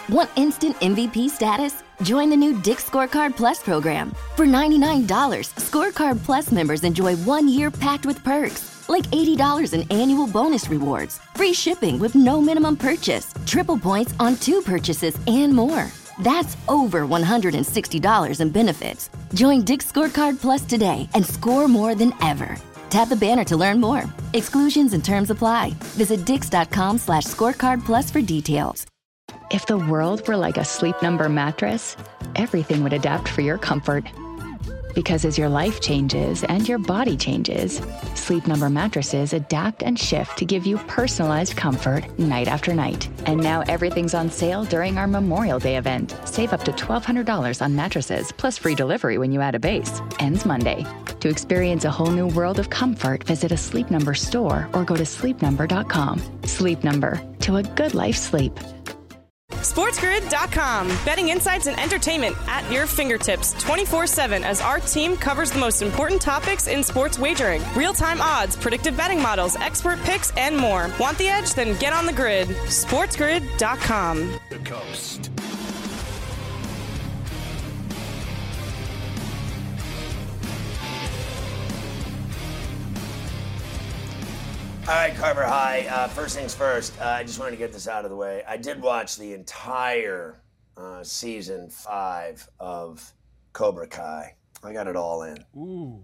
Want instant MVP status? Join the new Dick's Scorecard Plus program. For $99, Scorecard Plus members enjoy 1 year packed with perks, like $80 in annual bonus rewards, free shipping with no minimum purchase, triple points on 2 purchases, and more. That's over $160 in benefits. Join Dick's Scorecard Plus today and score more than ever. Tap the banner to learn more. Exclusions and terms apply. Visit dix.com/scorecardplus for details. If the world were like a Sleep Number mattress, everything would adapt for your comfort. Because as your life changes and your body changes, Sleep Number mattresses adapt and shift to give you personalized comfort night after night. And now everything's on sale during our Memorial Day event. Save up to $1,200 on mattresses, plus free delivery when you add a base. Ends Monday. To experience a whole new world of comfort, visit a Sleep Number store or go to sleepnumber.com. Sleep Number. To a good life sleep. SportsGrid.com. Betting insights and entertainment at your fingertips 24/7 as our team covers the most important topics in sports wagering. Real-time odds, predictive betting models, expert picks, and more. Want the edge? Then get on the grid. SportsGrid.com. The Coast. All right, Carver High. First things first, I just wanted to get this out of the way. I did watch the entire season 5 of Cobra Kai. I got it all in. Ooh,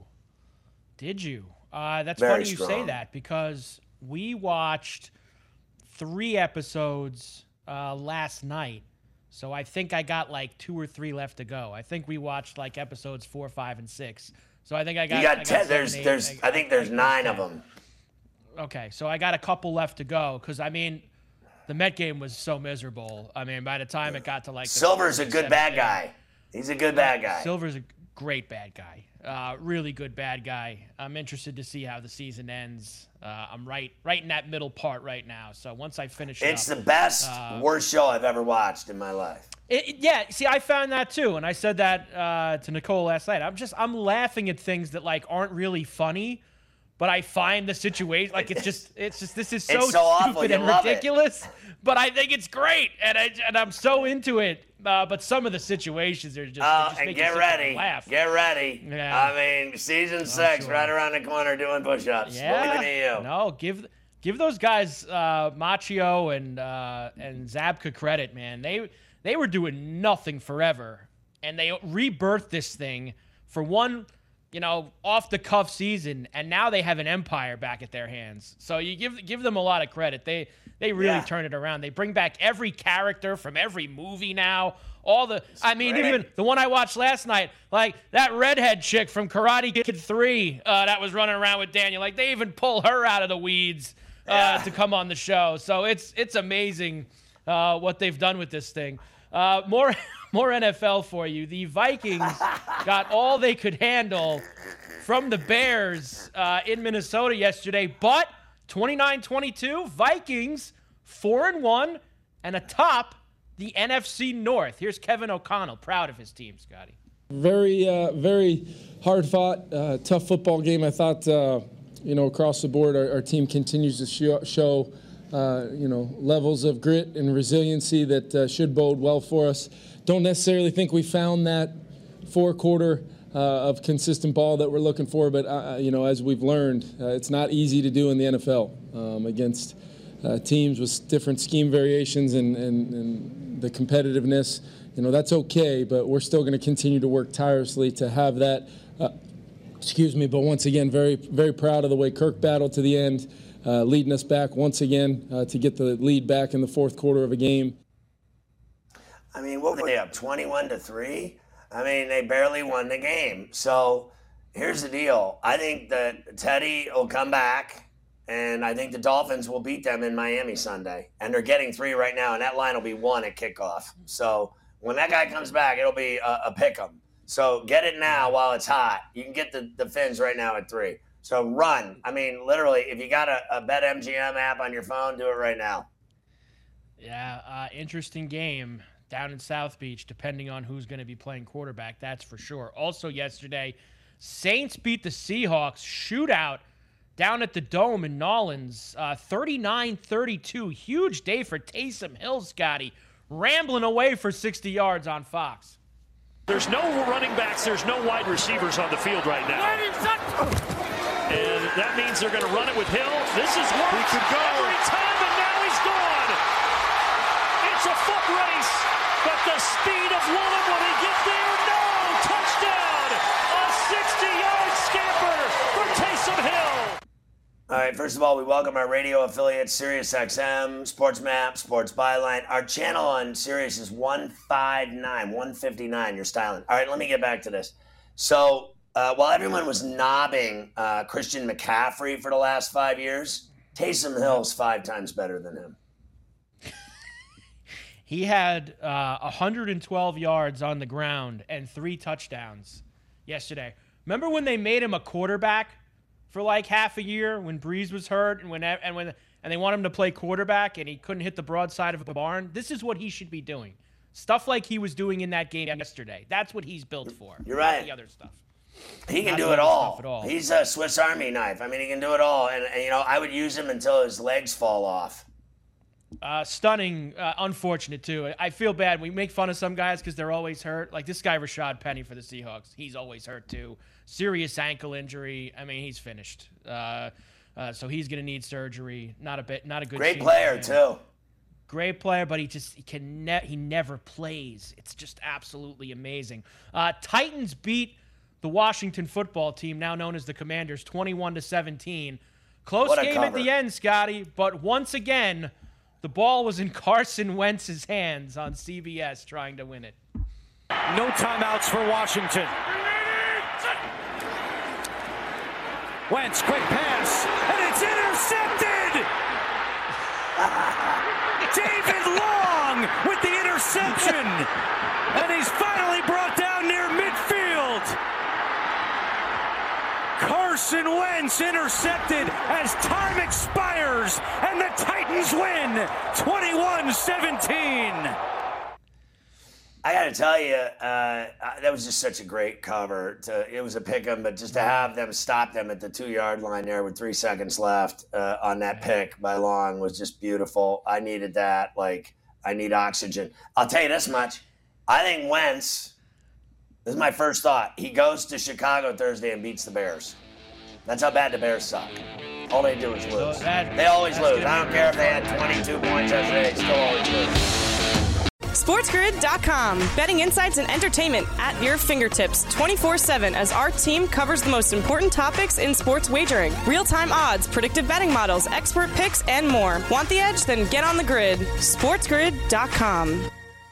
did you? That's Very funny you strong. say that because we watched 3 episodes last night. So I think I got like 2 or 3 left to go. I think we watched like episodes 4, 5, and 6. So I think I got. You got 10. 7, 8, I think there's 9 of them. Okay, so I got a couple left to go because I mean, the Met game was so miserable. I mean, by the time it got to like Silver's a good bad guy. He's a good bad guy. Silver's a great bad guy. Really good bad guy. I'm interested to see how the season ends. I'm right in that middle part right now. So once I finish It's up, the best, worst show I've ever watched in my life. Yeah, see, I found that too, and I said that to Nicole last night. I'm laughing at things that like aren't really funny, but I find the situation like it's just this is so awful. stupid You and love ridiculous. But I think it's great, and I'm so into it. But some of the situations are just, they just And make get you ready. laugh. Get ready. Yeah. I mean, season 6, sure. right around the corner doing push-ups. Yeah. Believe in you. No, give those guys Machio and Zabka credit, man. They were doing nothing forever, and they rebirthed this thing for one, off the cuff season, and now they have an empire back at their hands. So you give them a lot of credit. They really turn it around. They bring back every character from every movie now. Even the one I watched last night, like that redhead chick from Karate Kid 3 that was running around with Daniel. Like they even pull her out of the weeds to come on the show. So it's amazing what they've done with this thing. More NFL for you. The Vikings got all they could handle from the Bears in Minnesota yesterday, but 29-22, Vikings 4-1 and atop the NFC North. Here's Kevin O'Connell, proud of his team, Scotty. Very, very hard fought, tough football game. I thought, across the board, our team continues to show levels of grit and resiliency that should bode well for us. Don't necessarily think we found that 4-quarter of consistent ball that we're looking for, but as we've learned, it's not easy to do in the NFL against teams with different scheme variations and the competitiveness. That's okay, but we're still going to continue to work tirelessly to have that. But once again, very, very proud of the way Kirk battled to the end, leading us back once again to get the lead back in the 4th quarter of a game. I mean, what were they up, 21-3? I mean, they barely won the game. So here's the deal. I think that Teddy will come back, and I think the Dolphins will beat them in Miami Sunday. And they're getting 3 right now, and that line will be 1 at kickoff. So when that guy comes back, it'll be a pick 'em. So get it now while it's hot. You can get the Fins right now at 3. So run. I mean, literally, if you got a BetMGM app on your phone, do it right now. Yeah, interesting game down in South Beach, depending on who's going to be playing quarterback, that's for sure. Also yesterday, Saints beat the Seahawks shootout down at the Dome in Nolens, 39-32. Huge day for Taysom Hill, Scotty. rambling away for 60 yards on Fox. There's no running backs. There's no wide receivers on the field right now. And that means they're going to run it with Hill. This is work. He could go every time, and now he's gone. It's a foot race, but the speed of Woolen, will he get there? No! Touchdown! A 60-yard scamper for Taysom Hill. All right, first of all, we welcome our radio affiliates, SiriusXM, SportsMap, Sports Byline. Our channel on Sirius is 159. You're styling. All right, let me get back to this. So while everyone was knobbing Christian McCaffrey for the last 5 years, Taysom Hill's 5 times better than him. He had 112 yards on the ground and 3 touchdowns yesterday. Remember when they made him a quarterback for like half a year when Breeze was hurt and they want him to play quarterback and he couldn't hit the broadside of a barn? This is what he should be doing. Stuff like he was doing in that game yesterday. That's what he's built for. You're right. The other stuff. He can do it all. He's a Swiss Army knife. I mean, he can do it all. And I would use him until his legs fall off. Stunning, unfortunate too. I feel bad. We make fun of some guys because they're always hurt. Like this guy, Rashad Penny for the Seahawks. He's always hurt too. Serious ankle injury. I mean, he's finished. So he's going to need surgery. Not a good. Great player too. Great player, but he never plays. It's just absolutely amazing. Titans beat the Washington football team, now known as the Commanders, 21-17. Close game at the end, Scotty, but once again, the ball was in Carson Wentz's hands on CBS trying to win it. No timeouts for Washington. Wentz, quick pass, and it's intercepted! David Long with the interception! And he's finally brought down near midfield! Carson Wentz intercepted as time expires, and the Titans win 21-17. I got to tell you, that was just such a great cover. It was a pick 'em, but just to have them stop them at the 2-yard line there with 3 seconds left on that pick by Long was just beautiful. I needed that. Like, I need oxygen. I'll tell you this much. I think Wentz, this is my first thought, he goes to Chicago Thursday and beats the Bears. That's how bad the Bears suck. All they do is lose. They always lose. I don't care if they had 22 points yesterday, they still always lose. SportsGrid.com. Betting insights and entertainment at your fingertips 24/7 as our team covers the most important topics in sports wagering. Real-time odds, predictive betting models, expert picks, and more. Want the edge? Then get on the grid. SportsGrid.com.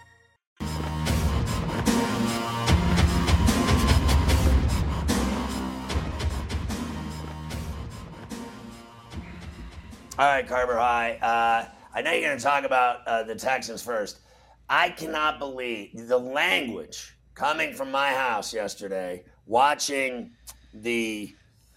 All right, Carver High. I know you're going to talk about the Texans first. I cannot believe the language coming from my house yesterday, watching the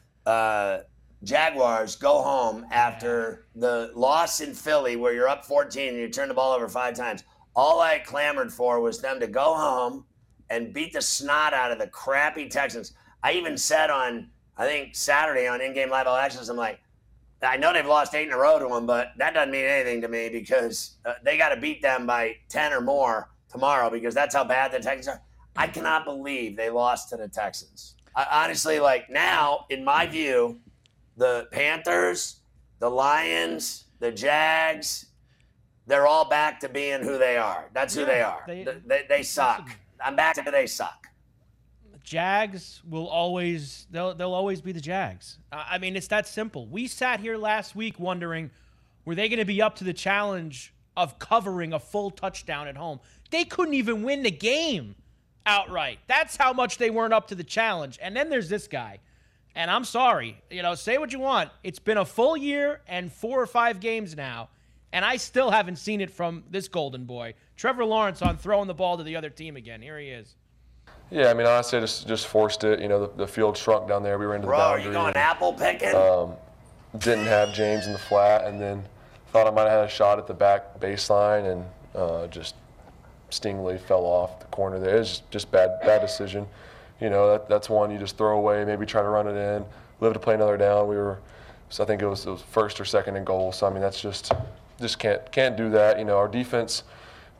Jaguars go home after the loss in Philly where you're up 14 and you turn the ball over 5 times. All I clamored for was them to go home and beat the snot out of the crappy Texans. I even said on, I think, Saturday on In-Game Live All Access, I'm like, I know they've lost 8 in a row to them, but that doesn't mean anything to me because they got to beat them by 10 or more tomorrow because that's how bad the Texans are. I cannot believe they lost to the Texans. Honestly, like now, in my view, the Panthers, the Lions, the Jags, they're all back to being who they are. That's who they are. They suck. I'm back to they suck. Jags will always they'll always be the Jags. I mean, it's that simple. We sat here last week wondering, were they going to be up to the challenge of covering a full touchdown at home? They couldn't even win the game outright. That's how much they weren't up to the challenge. And then there's this guy. And I'm sorry, say what you want. It's been a full year and 4 or 5 games now, and I still haven't seen it from this golden boy. Trevor Lawrence on throwing the ball to the other team again. Here he is. Yeah, I mean, honestly, I just forced it. The field shrunk down there. We were into the boundary. Are you going apple picking? Didn't have James in the flat, and then thought I might have had a shot at the back baseline, and just stingily fell off the corner there. It was just bad decision. That's one you just throw away, maybe try to run it in, live to play another down. So I think it was first or second and goal. So I mean, that's just can't do that. Our defense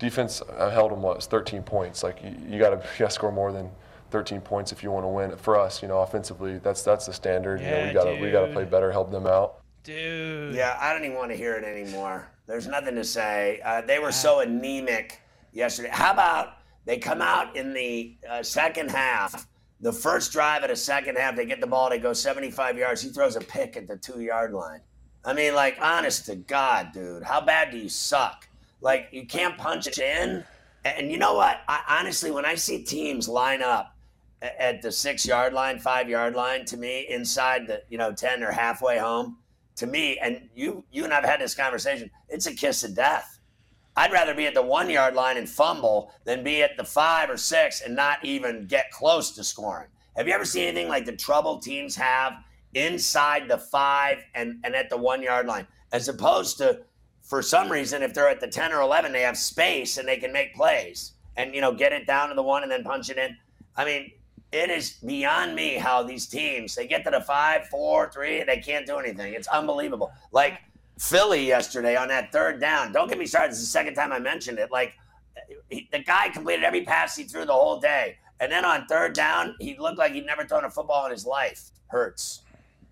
defense held them, 13 points. Like, you got to score more than 13 points if you want to win. For us, offensively, that's the standard. Yeah, we got to play better, help them out. Dude. Yeah, I don't even want to hear it anymore. There's nothing to say. They were so anemic yesterday. How about they come out in the second half, the first drive of the second half, they get the ball, they go 75 yards. He throws a pick at the 2-yard line. I mean, like, honest to God, dude, how bad do you suck? Like, you can't punch it in. And you know what? Honestly, when I see teams line up at the 6-yard line, 5-yard line, to me, inside the 10 or halfway home, to me, and you and I've had this conversation, it's a kiss of death. I'd rather be at the 1-yard line and fumble than be at the 5 or 6 and not even get close to scoring. Have you ever seen anything like the trouble teams have inside the 5 and at the 1-yard line, as opposed to, for some reason, if they're at the 10 or 11, they have space and they can make plays and, get it down to the 1 and then punch it in. I mean, it is beyond me how these teams, they get to the 5, 4, 3, and they can't do anything. It's unbelievable. Like Philly yesterday on that third down. Don't get me started. This is the second time I mentioned it. Like, the guy completed every pass he threw the whole day. And then on third down, he looked like he'd never thrown a football in his life. Hurts.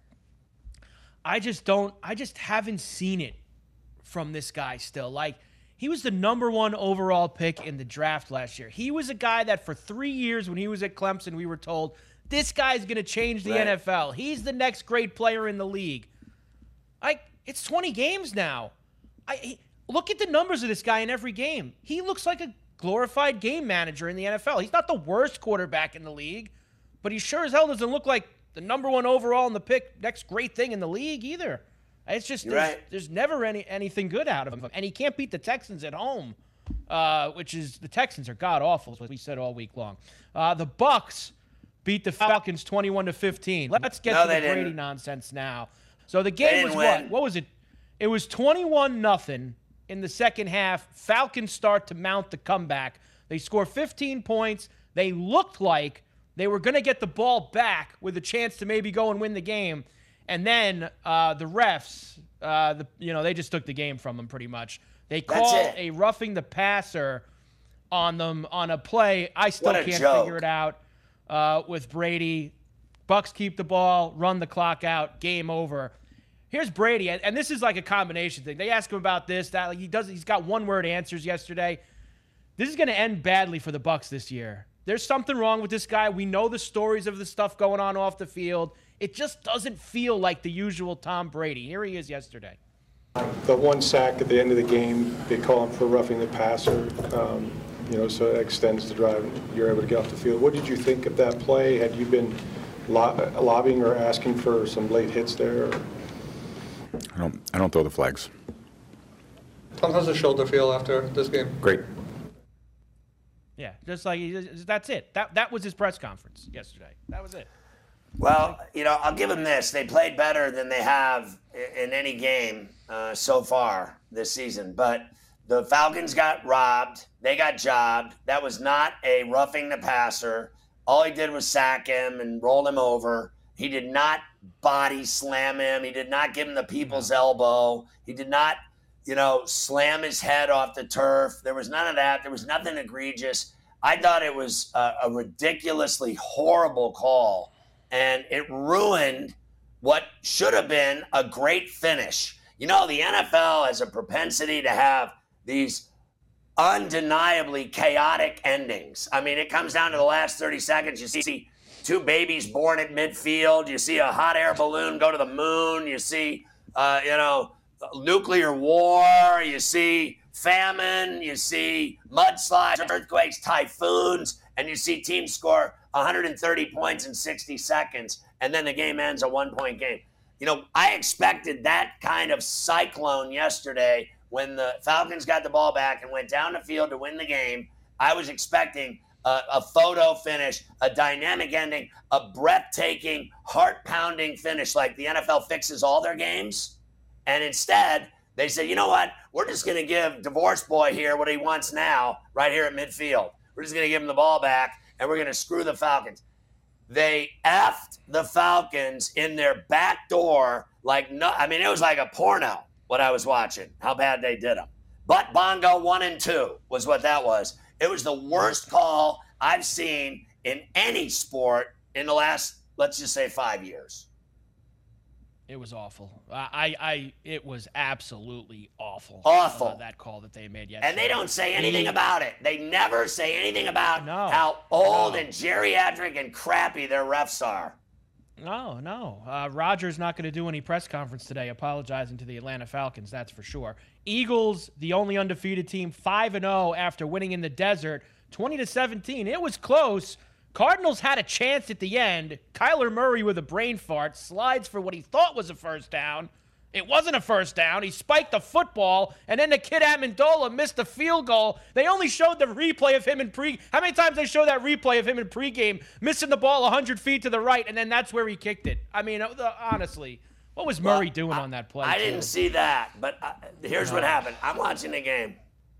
I just haven't seen it from this guy still. Like, he was the number 1 overall pick in the draft last year. He was a guy that for 3 years when he was at Clemson, we were told, this guy's going to change the NFL. He's the next great player in the league. It's 20 games now. Look at the numbers of this guy in every game. He looks like a glorified game manager in the NFL. He's not the worst quarterback in the league, but he sure as hell doesn't look like the number 1 overall in the pick, next great thing in the league either. It's just there's never anything good out of him. And he can't beat the Texans at home, which is the Texans are god-awful, as we said all week long. The Bucs beat the Falcons 21-15. Let's get to the Brady nonsense now. So the game was what? What was it? It was 21-0 in the second half. Falcons start to mount the comeback. They score 15 points. They looked like they were going to get the ball back with a chance to maybe go and win the game. And then the refs, they just took the game from them pretty much. They called a roughing the passer on them on a play. I still can't figure it out with Brady. Bucs keep the ball, run the clock out, game over. Here's Brady, and this is like a combination thing. They ask him about this, that. Like he's got one-word answers yesterday. This is going to end badly for the Bucs this year. There's something wrong with this guy. We know the stories of the stuff going on off the field. It just doesn't feel like the usual Tom Brady. Here he is yesterday. The one sack at the end of the game, they call him for roughing the passer, so it extends the drive. You're able to get off the field. What did you think of that play? Had you been lobbying or asking for some late hits there? Or? I don't throw the flags. Tom, how's the shoulder feel after this game? Great. Yeah, just like that's it. That was his press conference yesterday. That was it. Well, I'll give them this. They played better than they have in any game so far this season. But the Falcons got robbed. They got jobbed. That was not a roughing the passer. All he did was sack him and roll him over. He did not body slam him. He did not give him the people's elbow. He did not, slam his head off the turf. There was none of that. There was nothing egregious. I thought it was a ridiculously horrible call, and it ruined what should have been a great finish. The NFL has a propensity to have these undeniably chaotic endings. I mean, it comes down to the last 30 seconds. You see 2 babies born at midfield. You see a hot air balloon go to the moon. You see, nuclear war. You see famine. You see mudslides, earthquakes, typhoons, and you see teams score 130 points in 60 seconds, and then the game ends a 1-point game. I expected that kind of cyclone yesterday when the Falcons got the ball back and went down the field to win the game. I was expecting a photo finish, a dynamic ending, a breathtaking, heart-pounding finish like the NFL fixes all their games. And instead, they said, you know what? We're just going to give Divorce Boy here what he wants now, right here at midfield. We're just going to give him the ball back, and we're going to screw the Falcons. They effed the Falcons in their back door it was like a porno, what I was watching, how bad they did them. Butt Bongo 1 and 2 was what that was. It was the worst call I've seen in any sport in the last, let's just say, 5 years. It was awful. It was absolutely awful. Awful. That call that they made yesterday. And they don't say anything about it. They never say anything about how old and geriatric and crappy their refs are. No. Rodgers not going to do any press conference today apologizing to the Atlanta Falcons, that's for sure. Eagles, the only undefeated team, 5-0 after winning in the desert, 20-17. It was close. Cardinals had a chance at the end. Kyler Murray with a brain fart slides for what he thought was a first down. It wasn't a first down. He spiked the football, and then the kid Amendola missed the field goal. They only showed the replay of him in How many times they show that replay of him in pregame, missing the ball 100 feet to the right, and then that's where he kicked it? I mean, honestly, what was Murray doing on that play? I didn't see that, but here's what happened. I'm watching the game,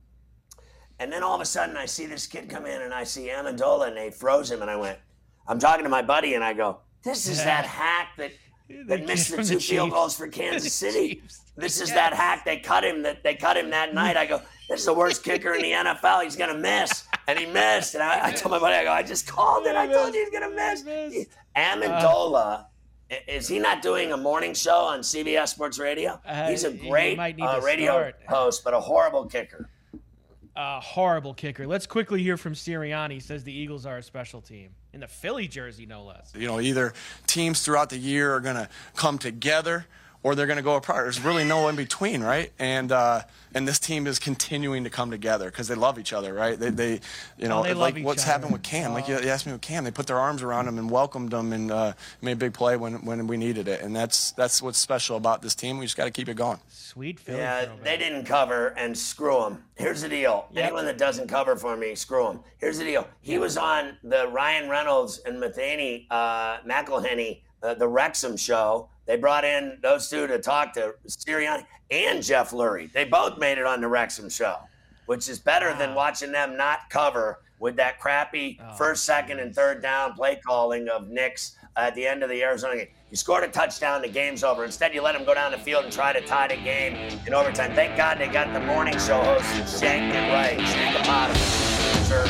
and then all of a sudden I see this kid come in, and I see Amendola, and they froze him, and I'm talking to my buddy, and I go, this is that hack that missed the 2 field goals for Kansas City. This is that hack. They cut him that night. I go, this is the worst kicker in the NFL. He's going to miss. And he missed. And I told my buddy, I go, I just called it. I told you he's going to miss. Amendola, is he not doing a morning show on CBS Sports Radio? He's a great radio host, but a horrible kicker. Horrible kicker. Let's quickly hear from Sirianni. He says the Eagles are a special team. In the Philly jersey, no less. Either teams throughout the year are going to come together or they're going to go apart. There's really no in between, right? And this team is continuing to come together because they love each other, right? They like what's happened with Cam. Like you asked me with Cam, they put their arms around him and welcomed him and made a big play when we needed it. And that's what's special about this team. We just got to keep it going. Sweet Philly. Yeah, they didn't cover, and screw them. Here's the deal. Yep. Anyone that doesn't cover for me, screw them. Here's the deal. He was on the Ryan Reynolds and McElhenney, the Wrexham show. They brought in those two to talk to Sirianni and Jeff Lurie. They both made it on the Wrexham show, which is better than watching them not cover with that crappy first, second, and third down play calling of Knicks at the end of the Arizona game. You scored a touchdown, the game's over. Instead, you let them go down the field and try to tie the game in overtime. Thank God they got the morning show host who shanked it right. Shank the bottom. Sure.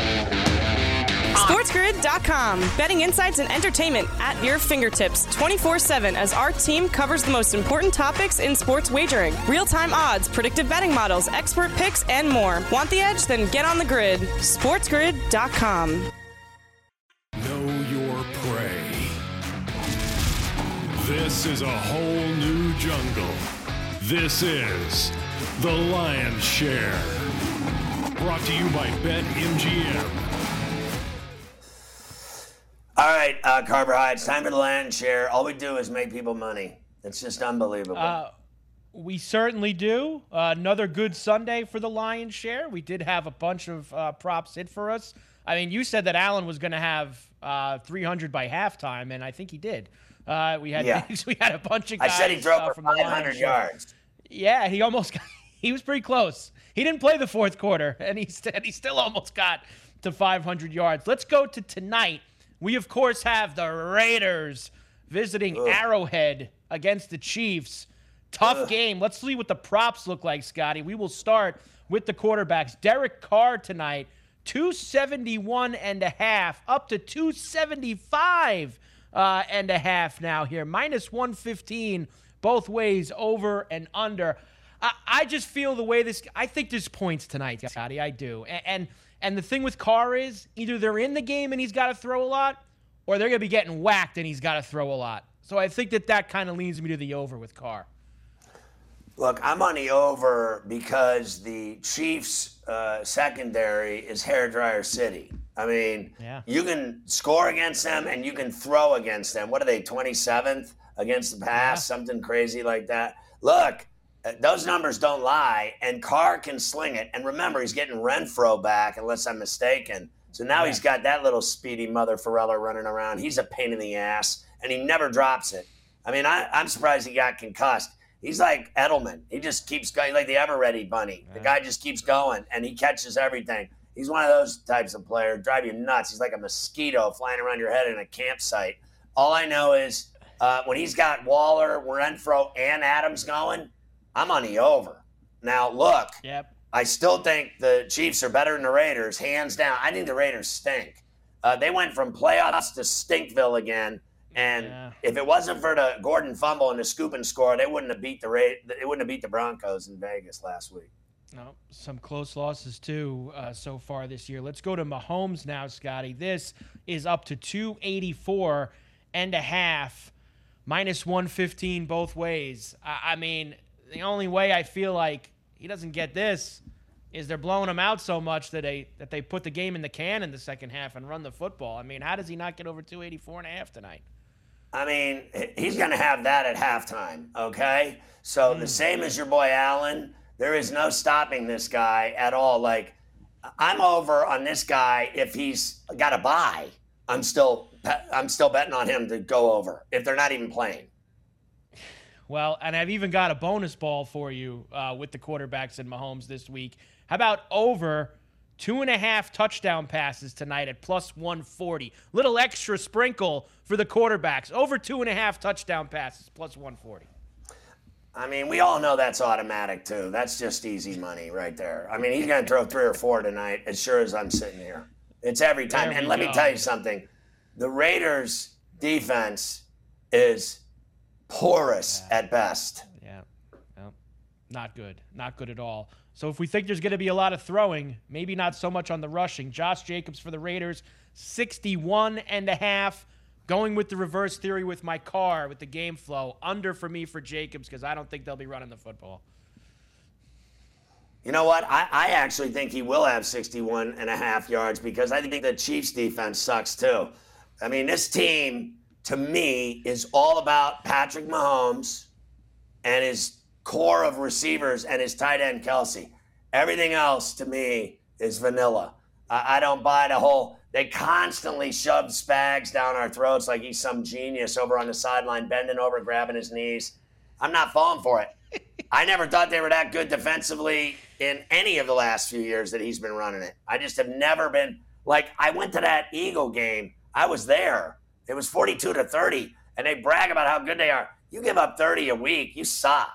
SportsGrid.com. Betting insights and entertainment at your fingertips 24/7 as our team covers the most important topics in sports wagering. Real-time odds, predictive betting models, expert picks, and more. Want the edge? Then get on the grid. SportsGrid.com. Know your prey. This is a whole new jungle. This is The Lion's Share. Brought to you by BetMGM. All right, Carver High, it's time for the Lion's Share. All we do is make people money. It's just unbelievable. We certainly do. Another good Sunday for the Lion's Share. We did have a bunch of props hit for us. I mean, you said that Allen was going to have 300 by halftime, and I think he did. We had a bunch of guys. I said he drove for from 500 yards. Yeah, he almost got, he was pretty close. He didn't play the fourth quarter, and he still almost got to 500 yards. Let's go to tonight. We, of course, have the Raiders visiting Arrowhead against the Chiefs. Tough game. Let's see what the props look like, Scotty. We will start with the quarterbacks. Derek Carr tonight, 271.5 up to 275.5 now here. Minus 115 both ways, over and under. I just feel the way this – I think there's points tonight, Scotty. I do. And the thing with Carr is either they're in the game and he's got to throw a lot, or they're going to be getting whacked and he's got to throw a lot. So I think that kind of leads me to the over with Carr. Look, I'm on the over because the Chiefs' secondary is hairdryer city. I mean, you can score against them and you can throw against them. What are they, 27th against the pass, something crazy like that? Look, those numbers don't lie, and Carr can sling it. And remember, he's getting Renfro back, unless I'm mistaken. So now he's got that little speedy mother Farella running around. He's a pain in the ass, and he never drops it. I mean, I'm surprised he got concussed. He's like Edelman. He just keeps going, like the Ever-Ready bunny. The guy just keeps going, and he catches everything. He's one of those types of players, drive you nuts. He's like a mosquito flying around your head in a campsite. All I know is when he's got Waller, Renfro, and Adams going, I'm on the over. Now, look, Yep. I still think the Chiefs are better than the Raiders, hands down. I think the Raiders stink. They went from playoffs to Stinkville again. And if it wasn't for the Gordon fumble and the scoop and score, they wouldn't have beat the Broncos in Vegas last week. No, some close losses too so far this year. Let's go to Mahomes now, Scotty. This is up to 284.5, minus 115 both ways. I mean, the only way I feel like he doesn't get this is they're blowing him out so much that they put the game in the can in the second half and run the football. I mean, how does he not get over 284.5 tonight? I mean, he's going to have that at halftime, okay? So the same as your boy Allen, there is no stopping this guy at all. Like, I'm over on this guy if he's got a bye. I'm still betting on him to go over if they're not even playing. Well, and I've even got a bonus ball for you with the quarterbacks and Mahomes this week. How about over 2.5 touchdown passes tonight at plus 140? Little extra sprinkle for the quarterbacks. Over 2.5 touchdown passes, plus 140. I mean, we all know that's automatic, too. That's just easy money right there. I mean, he's going to throw 3 or 4 tonight as sure as I'm sitting here. It's every time. And let me tell you something. The Raiders' defense is porous at best. Yeah. No, not good. Not good at all. So if we think there's going to be a lot of throwing, maybe not so much on the rushing. Josh Jacobs for the Raiders, 61.5. Going with the reverse theory with my car, with the game flow. Under for me for Jacobs because I don't think they'll be running the football. You know what? I actually think he will have 61.5 yards because I think the Chiefs' defense sucks too. I mean, this team, to me, is all about Patrick Mahomes and his core of receivers and his tight end Kelsey. Everything else, to me, is vanilla. I don't buy the whole... They constantly shove Spags down our throats like he's some genius over on the sideline, bending over, grabbing his knees. I'm not falling for it. I never thought they were that good defensively in any of the last few years that he's been running it. I just have never been... Like, I went to that Eagle game. I was there. It was 42-30, and they brag about how good they are. You give up 30 a week, you suck.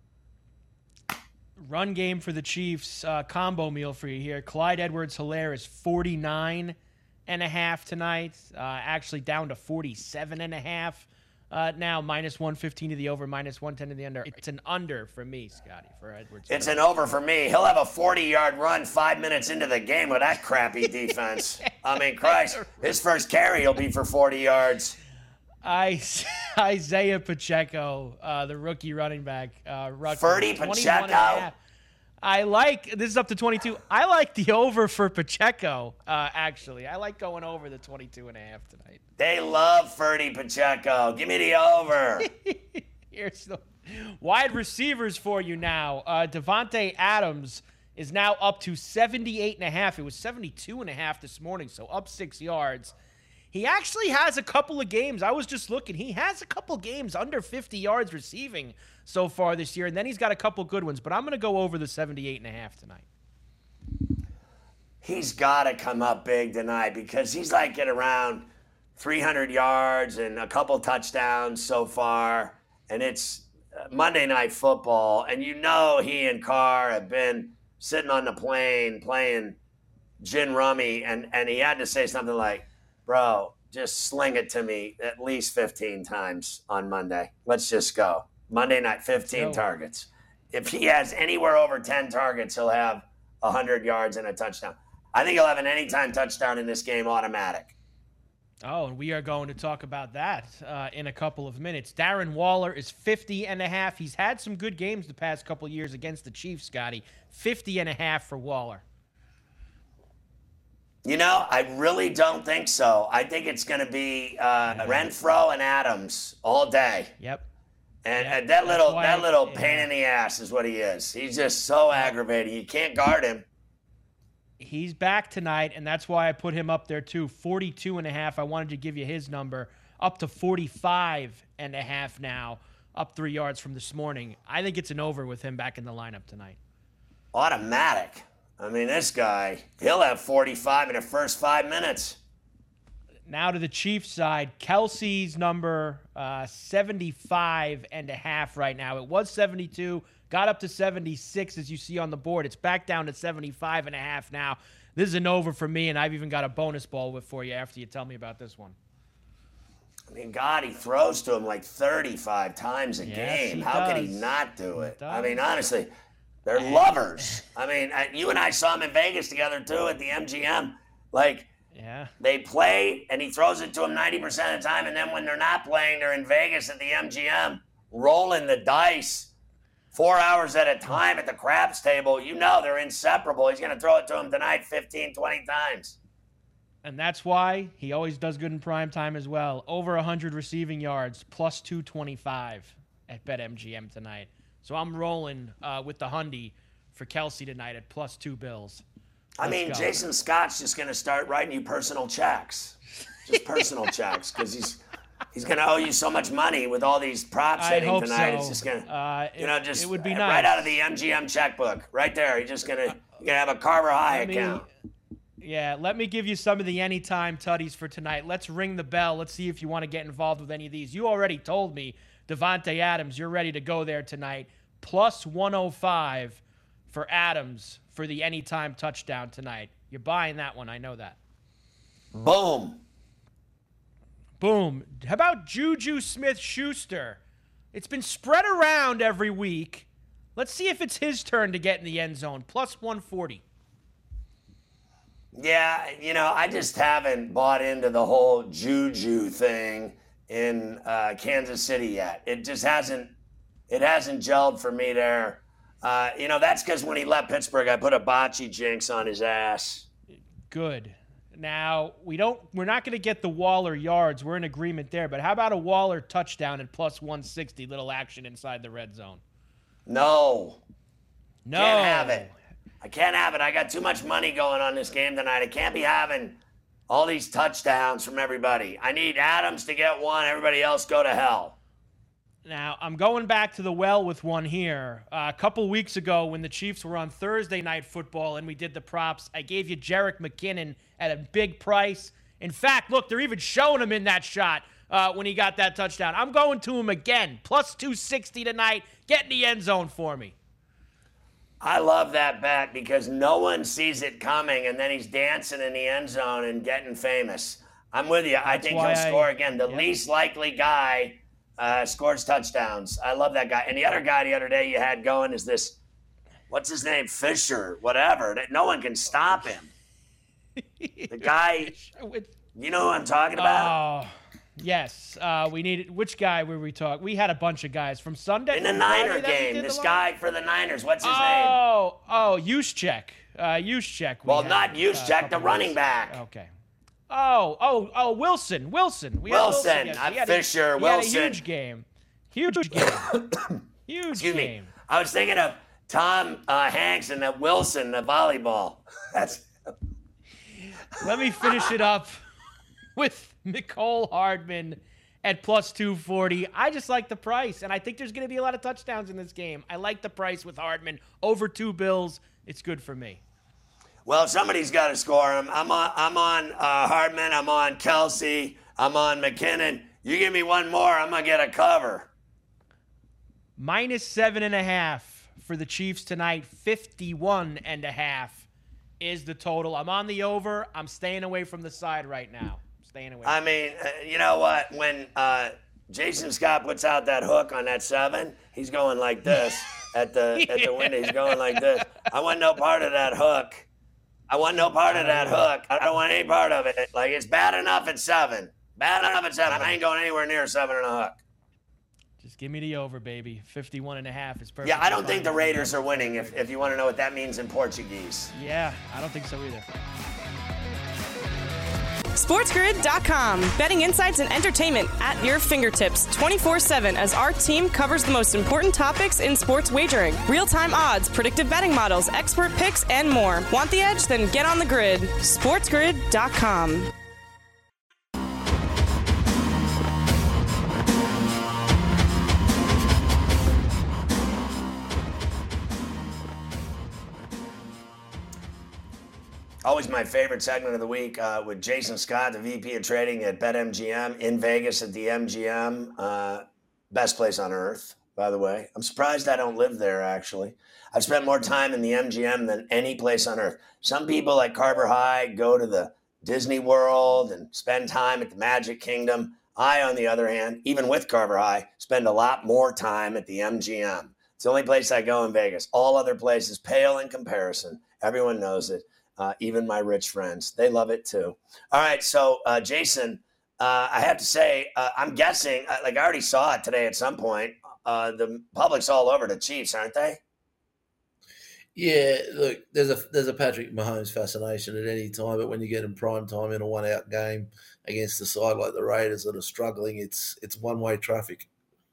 Run game for the Chiefs, combo meal for you here. Clyde Edwards-Helaire is 49.5 tonight, actually down to 47.5 now, minus 115 to the over, minus 110 to the under. It's an under for me, Scotty, for Edwards. It's an over for me. He'll have a 40-yard run 5 minutes into the game with that crappy defense. I mean, Christ, his first carry will be for 40 yards. Isaiah Pacheco, the rookie running back. Ferdy Pacheco? This is up to 22. I like the over for Pacheco, actually. I like going over the 22.5 tonight. They love Ferdy Pacheco. Give me the over. Here's the wide receivers for you now. Devontae Adams is now up to 78.5. It was 72.5 this morning, so up 6 yards. He actually has a couple of games. I was just looking. He has a couple games under 50 yards receiving so far this year, and then he's got a couple good ones. But I'm going to go over the 78.5 tonight. He's got to come up big tonight because he's like at around 300 yards and a couple touchdowns so far. And it's Monday Night Football, and you know he and Carr have been sitting on the plane playing gin rummy, and he had to say something like, bro, just sling it to me at least 15 times on Monday. Let's just go. Monday night, 15 targets. If he has anywhere over 10 targets, he'll have 100 yards and a touchdown. I think he'll have an anytime touchdown in this game automatic. Oh, and we are going to talk about that in a couple of minutes. Darren Waller is 50.5. He's had some good games the past couple of years against the Chiefs, Scotty. 50.5 for Waller. You know, I really don't think so. I think it's going to be Renfro and Adams all day. Yep. And that little pain in the ass is what he is. He's just so aggravating. You can't guard him. He's back tonight, and that's why I put him up there too. 42.5. I wanted to give you his number. Up to 45.5 now. Up 3 yards from this morning. I think it's an over with him back in the lineup tonight. Automatic. I mean, this guy, he'll have 45 in the first 5 minutes. Now to the Chiefs side. Kelsey's number 75.5 right now. It was 72. Got up to 76, as you see on the board. It's back down to 75.5 now. This is an over for me, and I've even got a bonus ball for you after you tell me about this one. I mean, God, he throws to him like 35 times a game. How could he not do it? I mean, honestly, they're lovers. I mean, you and I saw him in Vegas together, too, at the MGM. Like, they play, and he throws it to them 90% of the time, and then when they're not playing, they're in Vegas at the MGM, rolling the dice 4 hours at a time at the craps table. You know they're inseparable. He's going to throw it to them tonight 15, 20 times. And that's why he always does good in prime time as well. Over 100 receiving yards, plus 225 at BetMGM tonight. So I'm rolling with the Hundy for Kelce tonight at plus 2 Bills. I mean, Jason Scott's just going to start writing you personal checks. Just personal checks, because he's going to owe you so much money with all these props hitting tonight. So. It's just going to, it would be nice. Right out of the MGM checkbook, right there. You're just going to have a Carver High account. Yeah, let me give you some of the anytime tutties for tonight. Let's ring the bell. Let's see if you want to get involved with any of these. You already told me, Devontae Adams, you're ready to go there tonight. Plus 105 for Adams for the anytime touchdown tonight. You're buying that one. I know that. Boom. Boom. How about Juju Smith-Schuster? It's been spread around every week. Let's see if it's his turn to get in the end zone. Plus 140. Yeah, I just haven't bought into the whole Juju thing in Kansas City yet. It just hasn't gelled for me there. That's because when he left Pittsburgh, I put a bocce jinx on his ass. Good. Now, we're not going to get the Waller yards. We're in agreement there. But how about a Waller touchdown at plus 160, little action inside the red zone? No. Can't have it. I can't have it. I got too much money going on this game tonight. I can't be having all these touchdowns from everybody. I need Adams to get one. Everybody else go to hell. Now, I'm going back to the well with one here. A couple weeks ago when the Chiefs were on Thursday Night Football and we did the props, I gave you Jerick McKinnon at a big price. In fact, look, they're even showing him in that shot when he got that touchdown. I'm going to him again. Plus 260 tonight. Get in the end zone for me. I love that bet because no one sees it coming, and then he's dancing in the end zone and getting famous. I'm with you. I think he'll score again. The least likely guy scores touchdowns. I love that guy. And the other guy the other day you had going is this, what's his name, Fisher, whatever. No one can stop him. The guy, you know who I'm talking about? Oh, yes. We needed, which guy were we talking? We had a bunch of guys from Sunday. In the Niner game, this guy for the Niners, what's his name? Juszczyk. Juszczyk. Well, not Juszczyk, the running back. Okay. Wilson. Wilson, not Fisher. Wilson. He had a huge game. Huge Excuse me. I was thinking of Tom Hanks and that Wilson, the volleyball. Let me finish it up with Mecole Hardman at plus 240. I just like the price, and I think there's going to be a lot of touchdowns in this game. I like the price with Hardman. Over 2 Bills. It's good for me. Well, somebody's got to score him. I'm on Hardman. I'm on Kelce. I'm on McKinnon. You give me one more, I'm going to get a cover. Minus 7.5 for the Chiefs tonight. 51.5 is the total. I'm on the over. I'm staying away from the side right now. I mean, you know what? When Jason Scott puts out that hook on that 7, he's going like this at the window. He's going like this. I want no part of that hook. I don't want any part of it. Like, it's bad enough at 7. I ain't going anywhere near 7 and a hook. Just give me the over, baby. 51.5 is perfect. Yeah, I don't think the Raiders are winning, if you want to know what that means in Portuguese. Yeah, I don't think so either. SportsGrid.com. Betting insights and entertainment at your fingertips 24/7 as our team covers the most important topics in sports wagering. Real-time odds, predictive betting models, expert picks, and more. Want the edge? Then get on the grid. SportsGrid.com. Always my favorite segment of the week with Jason Scott, the VP of Trading at BetMGM in Vegas at the MGM. Best place on earth. by the way. I'm surprised I don't live there, actually. I've spent more time in the MGM than any place on earth. Some people like Carver High go to the Disney World and spend time at the Magic Kingdom. I, on the other hand, even with Carver High, spend a lot more time at the MGM. It's the only place I go in Vegas. All other places pale in comparison. Everyone knows it, even my rich friends. They love it too. All right, so Jason, I have to say, I'm guessing, like I already saw it today at some point, the public's all over the Chiefs, aren't they? Yeah, look, there's a Patrick Mahomes fascination at any time, but when you get in prime time in a one-out game against a side like the Raiders that are struggling, it's one-way traffic.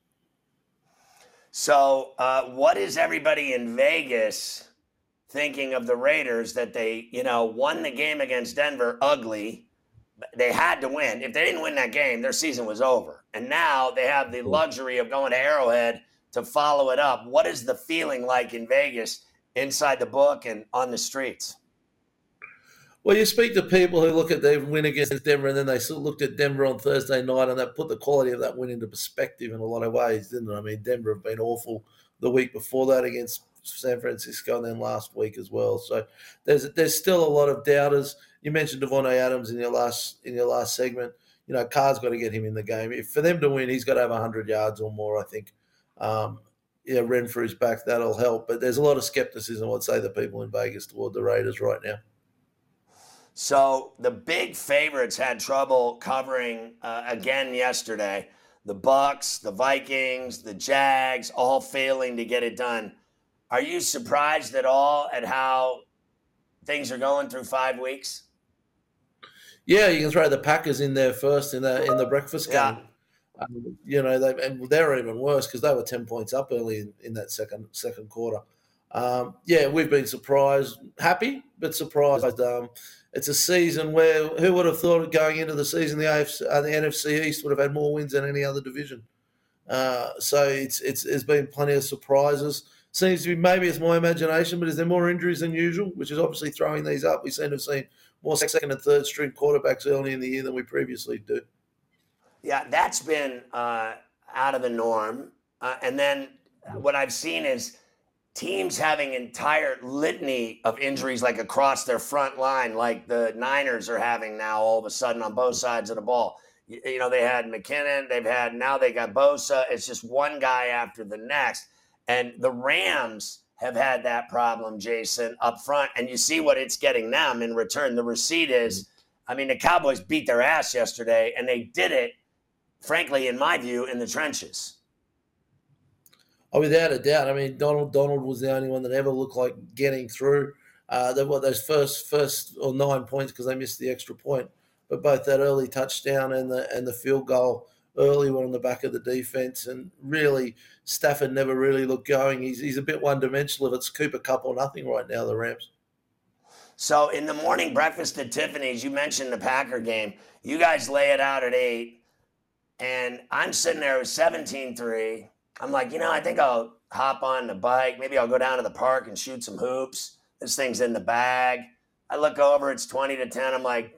So what is everybody in Vegas thinking of the Raiders that they, won the game against Denver ugly? They had to win. If they didn't win that game, their season was over. And now they have the luxury of going to Arrowhead to follow it up. What is the feeling like in Vegas inside the book and on the streets? Well, you speak to people who look at their win against Denver and then they looked at Denver on Thursday night and that put the quality of that win into perspective in a lot of ways, didn't it? I mean, Denver have been awful the week before that against San Francisco and then last week as well. So there's still a lot of doubters. You mentioned Devontae Adams in your last segment. Carr's got to get him in the game. For them to win, he's got to have 100 yards or more, I think. Renfrew's back, that'll help. But there's a lot of skepticism, I'd say, the people in Vegas toward the Raiders right now. So the big favorites had trouble covering again yesterday. The Bucs, the Vikings, the Jags, all failing to get it done. Are you surprised at all at how things are going through 5 weeks? Yeah, you can throw the Packers in there first in the breakfast game. Yeah. They're even worse because they were 10 points up early in that second quarter. We've been surprised, happy but surprised. It's a season where who would have thought of going into the season the NFC East would have had more wins than any other division. So there's been plenty of surprises. Seems to be, maybe it's my imagination, but is there more injuries than usual, which is obviously throwing these up? We seem to have seen more second and third string quarterbacks early in the year than we previously do. Yeah, that's been out of the norm. And then what I've seen is teams having entire litany of injuries like across their front line, like the Niners are having now all of a sudden on both sides of the ball. They had McKinnon, now they got Bosa. It's just one guy after the next. And the Rams have had that problem, Jason, up front. And you see what it's getting them in return. The receipt is, the Cowboys beat their ass yesterday, and they did it, frankly, in my view, in the trenches. Oh, without a doubt. Donald was the only one that ever looked like getting through. Those first 9 points because they missed the extra point. But both that early touchdown and the field goal early one on the back of the defense, and really Stafford never really looked going. He's a bit one-dimensional. If it's Cooper Kupp or nothing right now, the Rams. So in the morning breakfast at Tiffany's, you mentioned the Packer game. You guys lay it out at 8, and I'm sitting there with 17-3. I'm like, I think I'll hop on the bike. Maybe I'll go down to the park and shoot some hoops. This thing's in the bag. I look over, it's 20-10. I'm like,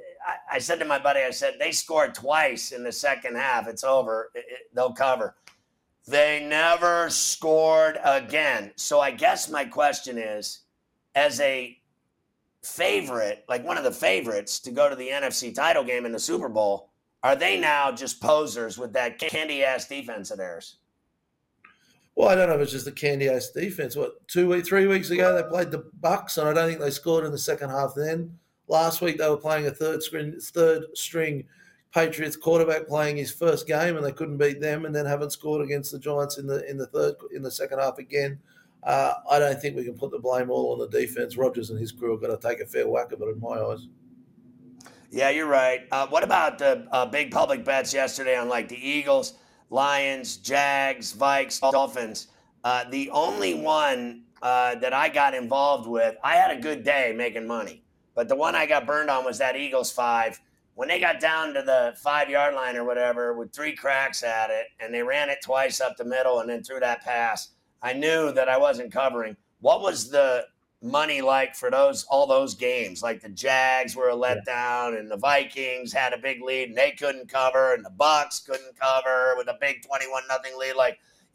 I said to my buddy, they scored twice in the second half. It's over. They'll cover. They never scored again. So I guess my question is, as a favorite, like one of the favorites to go to the NFC title game in the Super Bowl, are they now just posers with that candy-ass defense of theirs? Well, I don't know if it's just the candy-ass defense. 3 weeks ago they played the Bucs, and I don't think they scored in the second half then. Last week they were playing a third string Patriots quarterback playing his first game, and they couldn't beat them, and then haven't scored against the Giants in the second half again. I don't think we can put the blame all on the defense. Rodgers and his crew have got to take a fair whack of it in my eyes. Yeah, you're right. What about the big public bets yesterday on like the Eagles, Lions, Jags, Vikes, Dolphins? The only one that I got involved with, I had a good day making money. But the one I got burned on was that Eagles 5. When they got down to the 5-yard line or whatever with 3 cracks at it, and they ran it twice up the middle and then threw that pass, I knew that I wasn't covering. What was the money like for all those games? Like the Jags were a letdown, and the Vikings had a big lead and they couldn't cover, and the Bucs couldn't cover with a big 21-0 lead. Like,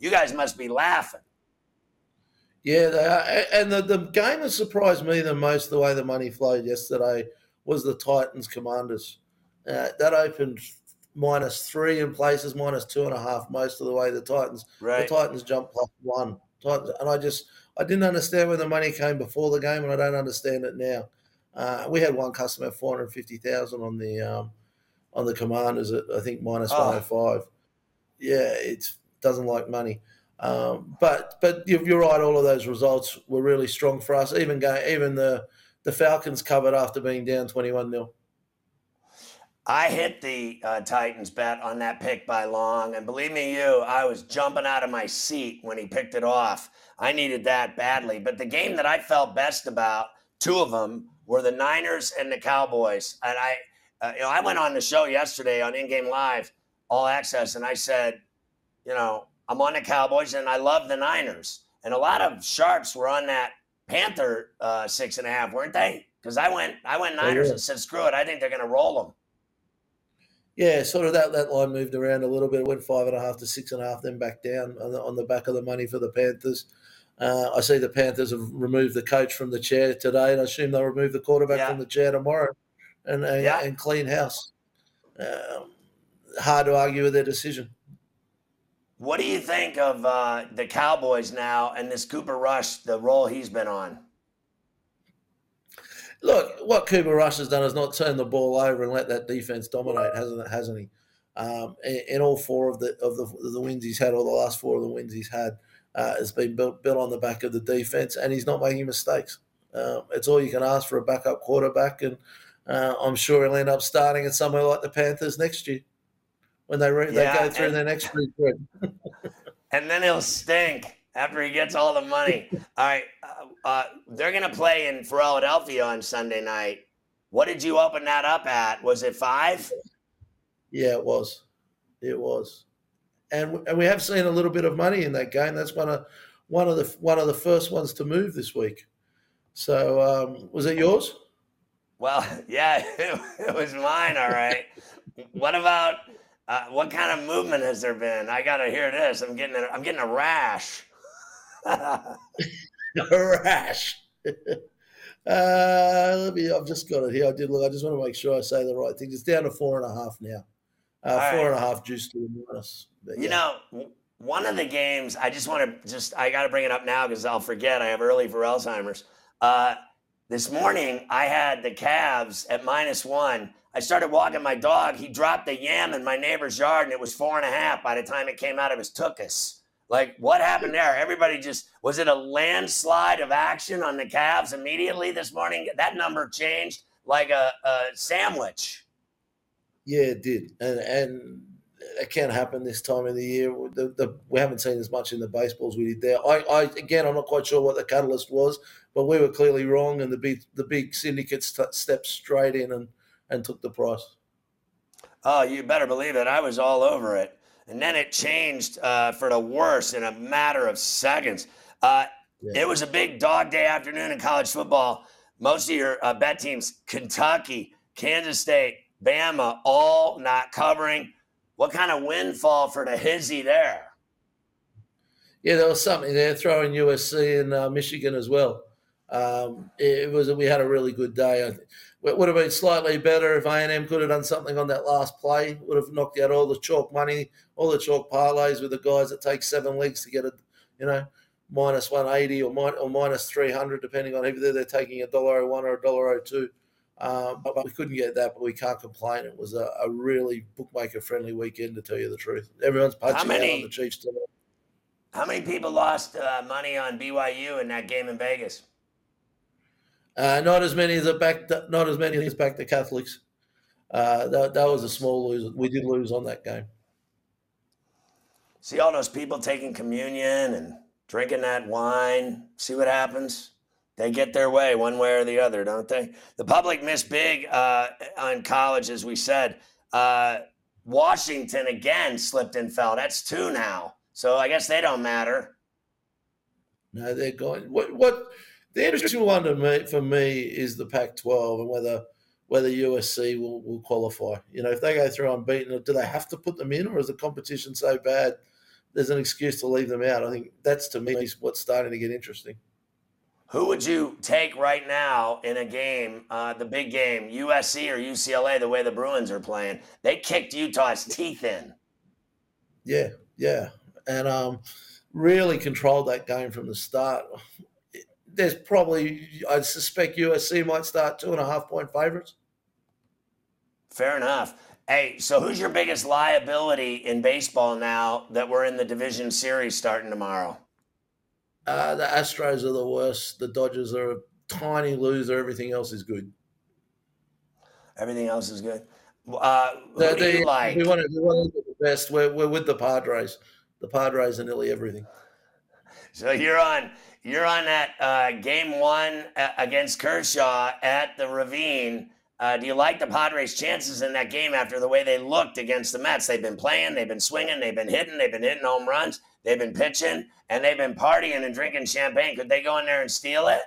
You guys must be laughing. Yeah, they are. And the game that surprised me the most, the way the money flowed yesterday, was the Titans Commanders. That opened -3 in places, -2.5 most of the way. The Titans jumped +1. And I didn't understand where the money came before the game, and I don't understand it now. We had one customer have 450,000 on the Commanders at, I think, -105. Yeah, it doesn't like money. But you're right. All of those results were really strong for us. Even the Falcons covered after being down 21-0. I hit the Titans bet on that pick by long, and believe me, I was jumping out of my seat when he picked it off. I needed that badly. But the game that I felt best about, two of them, were the Niners and the Cowboys. And I went on the show yesterday on In-Game Live, All Access, and I said, I'm on the Cowboys and I love the Niners. And a lot of sharps were on that Panther 6.5, weren't they? Because I went Niners and said, screw it, I think they're going to roll them. Yeah, sort of that line moved around a little bit. It went 5.5 to 6.5, then back down on the back of the money for the Panthers. I see the Panthers have removed the coach from the chair today, and I assume they'll remove the quarterback from the chair tomorrow and clean house. Hard to argue with their decision. What do you think of the Cowboys now and this Cooper Rush, the role he's been on? Look, what Cooper Rush has done is not turn the ball over and let that defense dominate, hasn't he? In all four of the wins he's had, or the last four of the wins he's had, has been built on the back of the defense, and he's not making mistakes. It's all you can ask for a backup quarterback, and I'm sure he'll end up starting at somewhere like the Panthers next year when they go through their next recruit. And then he'll stink after he gets all the money. All right, they're going to play in Philadelphia on Sunday night. What did you open that up at? Was it 5? Yeah, it was. It was. And we have seen a little bit of money in that game. That's one of the first ones to move this week. So was it yours? Well, yeah, it was mine. All right. What about what kind of movement has there been? I got to hear this. I'm getting a rash. A rash. I've just got it here. I did look. I just want to make sure I say the right thing. It's down to 4.5 now. 4.5 juice to the minus. But, one of the games, I got to bring it up now because I'll forget. I have early for Alzheimer's. This morning, I had the Cavs at -1. I started walking my dog. He dropped a yam in my neighbor's yard, and it was 4.5 by the time it came out of his tuchus. Like, what happened there? Everybody was it a landslide of action on the Cavs immediately this morning? That number changed like a sandwich. Yeah, it did. And it can't happen this time of the year. We haven't seen as much in the baseball as we did there. I'm not quite sure what the catalyst was, but we were clearly wrong, and the big syndicates stepped straight in and took the price. Oh, you better believe it. I was all over it. And then it changed for the worse in a matter of seconds. It was a big dog day afternoon in college football. Most of your bet teams, Kentucky, Kansas State, Bama, all not covering. What kind of windfall for the hizzy there? Yeah, there was something there, throwing USC and Michigan as well. We had a really good day. I think it would have been slightly better if A&M could have done something on that last play. Would have knocked out all the chalk money, all the chalk parlays with the guys that take 7 legs to get it, -180 or -300, depending on whether they're taking $1.01 or $1.02. But we couldn't get that, but we can't complain. It was a really bookmaker-friendly weekend, to tell you the truth. Everyone's punching out on the Chiefs tonight. How many people lost money on BYU in that game in Vegas? Not as many as backed the Catholics. That was a small loser. We did lose on that game. See all those people taking communion and drinking that wine. See what happens? They get their way one way or the other, don't they? The public missed big on college, as we said. Washington again slipped and fell. That's 2 now. So I guess they don't matter. No, they're going. What the interesting one for me is the Pac-12 and whether USC will qualify. If they go through unbeaten, do they have to put them in, or is the competition so bad there's an excuse to leave them out. I think that's, to me, is what's starting to get interesting. Who would you take right now in a game, the big game, USC or UCLA, the way the Bruins are playing? They kicked Utah's teeth in. Yeah. And really controlled that game from the start. There's probably, I suspect USC might start 2.5-point favorites. Fair enough. Hey, so who's your biggest liability in baseball now that we're in the division series starting tomorrow? The Astros are the worst. The Dodgers are a tiny loser. Everything else is good. Everything else is good. Who do you like? We want to look at the best. We're with the Padres. The Padres are nearly everything. So you're on that game one against Kershaw at the Ravine. Do you like the Padres' chances in that game after the way they looked against the Mets? They've been playing, they've been swinging, they've been hitting home runs, they've been pitching, and they've been partying and drinking champagne. Could they go in there and steal it?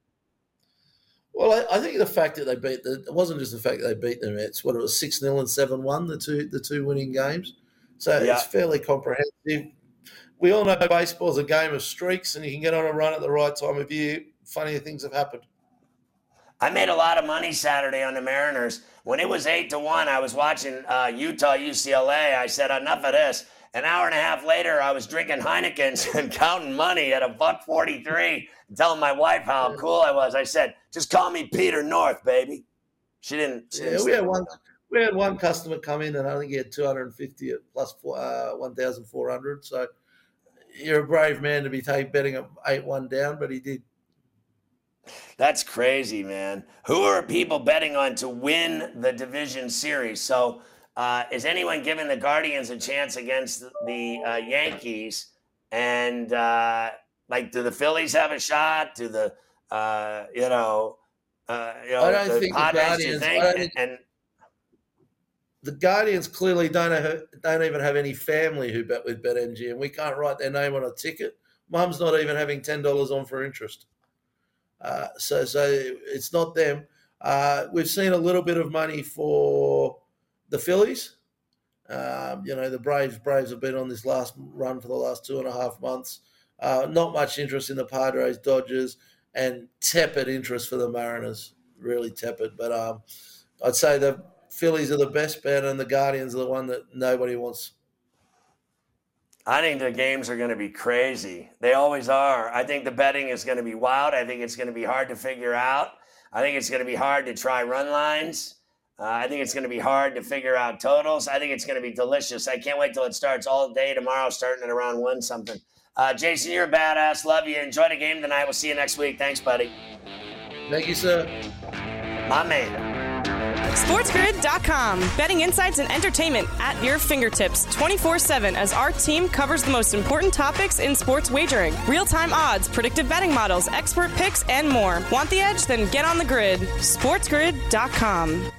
Well, I think the fact that they it wasn't just the fact that they beat the Mets. It was 6-0 and 7-1, the two winning games. So It's fairly comprehensive. We all know baseball is a game of streaks, and you can get on a run at the right time of year. Funnier things have happened. I made a lot of money Saturday on the Mariners. When it was 8-1, I was watching Utah UCLA. I said, enough of this. An hour and a half later, I was drinking Heinekens and counting money at $1.43, telling my wife how cool I was. I said, just call me Peter North, baby. She didn't. We had one customer come in, and I think he had 250 at plus 1,400. So you're a brave man to be betting 8-1 down, but he did. That's crazy, man. Who are people betting on to win the division series? So is anyone giving the Guardians a chance against the Yankees? And, do the Phillies have a shot? Do the, I don't think Padres, the Guardians, the Guardians clearly don't even have any family who bet with BetMGM. We can't write their name on a ticket. Mum's not even having $10 on for interest. So it's not them. We've seen a little bit of money for the Phillies. The Braves have been on this last run for the last 2.5 months. Not much interest in the Padres, Dodgers, and tepid interest for the Mariners. Really tepid. But I'd say the Phillies are the best bet, and the Guardians are the one that nobody wants. I think the games are going to be crazy. They always are. I think the betting is going to be wild. I think it's going to be hard to figure out. I think it's going to be hard to try run lines. I think it's going to be hard to figure out totals. I think it's going to be delicious. I can't wait till it starts all day tomorrow, starting at around 1 something. Jason, you're a badass. Love you. Enjoy the game tonight. We'll see you next week. Thanks, buddy. Thank you, sir. My man. SportsGrid.com. Betting insights and entertainment at your fingertips 24/7 as our team covers the most important topics in sports wagering. Real-time odds, predictive betting models, expert picks, and more. Want the edge? Then get on the grid. SportsGrid.com.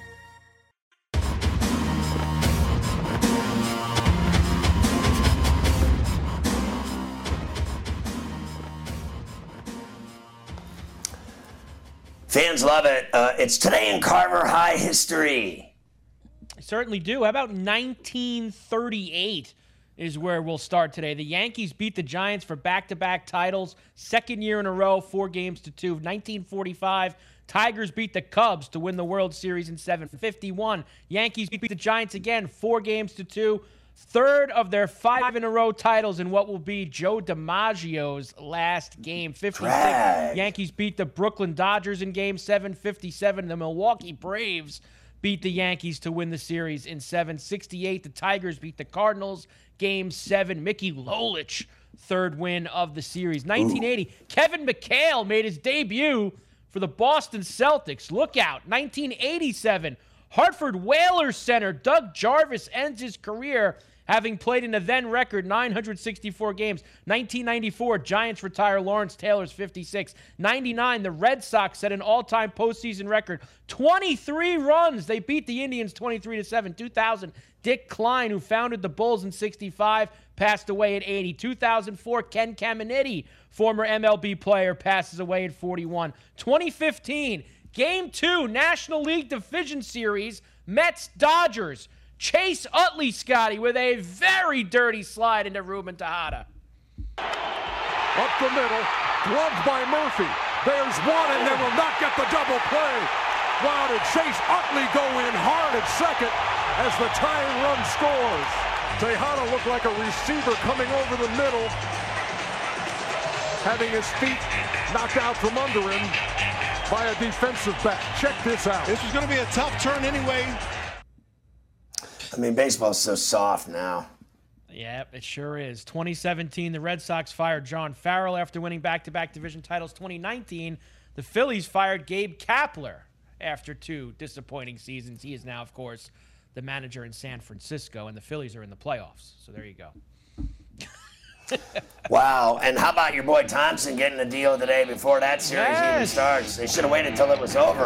Fans love it. It's Today in Carver High history. I certainly do. How about 1938 is where we'll start today. The Yankees beat the Giants for back-to-back titles, second year in a row, 4-2. 1945, Tigers beat the Cubs to win the World Series in 751. Yankees beat the Giants again, 4-2. Third of their 5-in-a-row titles in what will be Joe DiMaggio's last game. 56. Yankees beat the Brooklyn Dodgers in Game 7. 57. The Milwaukee Braves beat the Yankees to win the series in 7. 68. The Tigers beat the Cardinals. Game 7. Mickey Lolich, third win of the series. 1980. Kevin McHale made his debut for the Boston Celtics. Look out. 1987. Hartford Whalers center Doug Jarvis ends his career having played in a then-record 964 games. 1994, Giants retire Lawrence Taylor's 56. 99, the Red Sox set an all-time postseason record. 23 runs. They beat the Indians 23-7. 2000, Dick Klein, who founded the Bulls in 65, passed away at 80. 2004, Ken Caminiti, former MLB player, passes away at 41. 2015, Game 2, National League Division Series, Mets-Dodgers. Chase Utley, Scotty, with a very dirty slide into Ruben Tejada. Up the middle, gloved by Murphy. There's one, and they will not get the double play. Wow, did Chase Utley go in hard at second as the tying run scores. Tejada looked like a receiver coming over the middle, having his feet knocked out from under him by a defensive back. Check this out. This is going to be a tough turn anyway. I mean, baseball's so soft now. Yeah, it sure is. 2017, the Red Sox fired John Farrell after winning back-to-back division titles. 2019, the Phillies fired Gabe Kapler after 2 disappointing seasons. He is now, of course, the manager in San Francisco, and the Phillies are in the playoffs. So there you go. Wow, and how about your boy Thompson getting a deal today before that series even starts? They should have waited until it was over.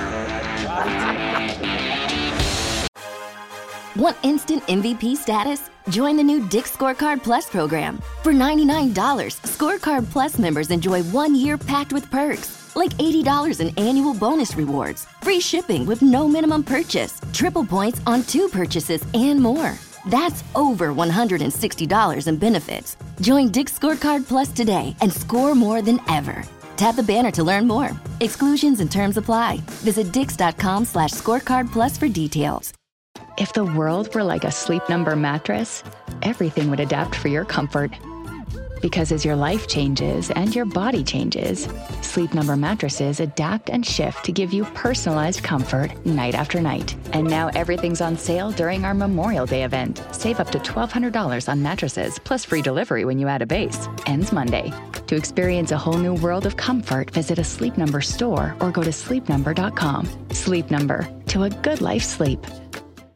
Want instant MVP status? Join the new Dick's Scorecard Plus program. For $99, Scorecard Plus members enjoy 1 year packed with perks, like $80 in annual bonus rewards, free shipping with no minimum purchase, triple points on 2 purchases, and more. That's over $160 in benefits. Join Dick's Scorecard Plus today and score more than ever. Tap the banner to learn more. Exclusions and terms apply. Visit dix.com/scorecardplus for details. If the world were like a Sleep Number mattress, everything would adapt for your comfort. Because as your life changes and your body changes, Sleep Number mattresses adapt and shift to give you personalized comfort night after night. And now everything's on sale during our Memorial Day event. Save up to $1,200 on mattresses, plus free delivery when you add a base. Ends Monday. To experience a whole new world of comfort, visit a Sleep Number store or go to sleepnumber.com. Sleep Number, to a good life sleep.